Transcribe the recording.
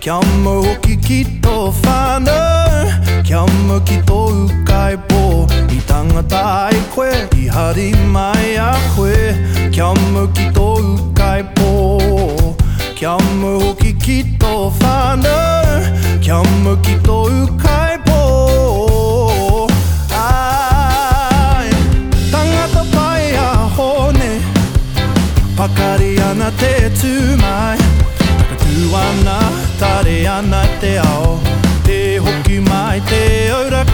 Kia mau hoki ki tō whānau, kia mau ki tō ukai pō. I tangata ai koe, i hari mai a koe. Kia mau ki tō ukai pō. Kia mau hoki ki tō whānau, kia mau ki tō ukai pō. Ai, tangata pai a hone, pakari ana te tūmai. Takatū ana, tare ana te ao, te hoki mai te aura